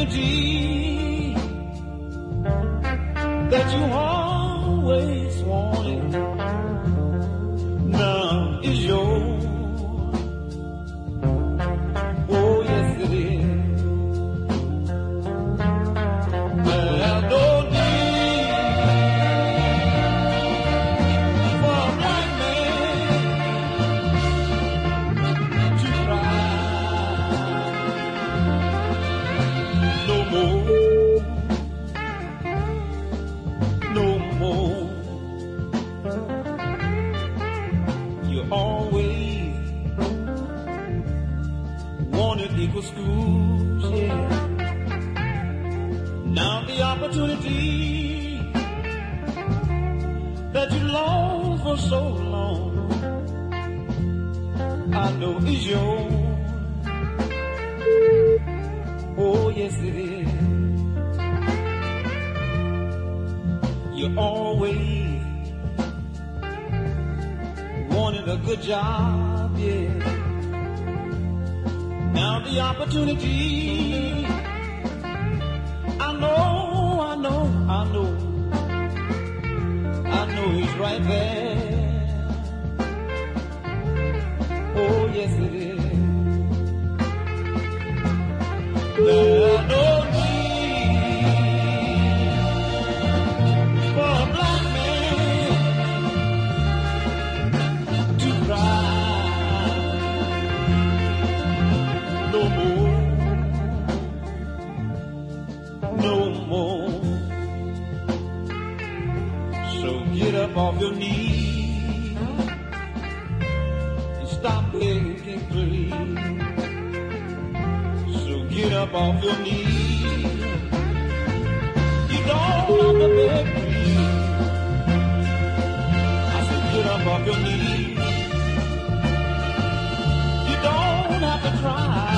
opportunity that you always wanted now is yours. Oh, yes it is. There's no need for a black man to cry no more. No more. You always wanted equal schools, yeah. Now the opportunity that you longed for so long, I know is yours. Oh, yes it is. You always wanted a good job, yeah. Now the opportunity, I know he's right there. Oh, yes it is. There's no need for a black man to cry no more, no more. So get up off your knees and stop begging, please. So get up off your knees. You don't have to beg, please. I said get up off your knees. You don't have to cry.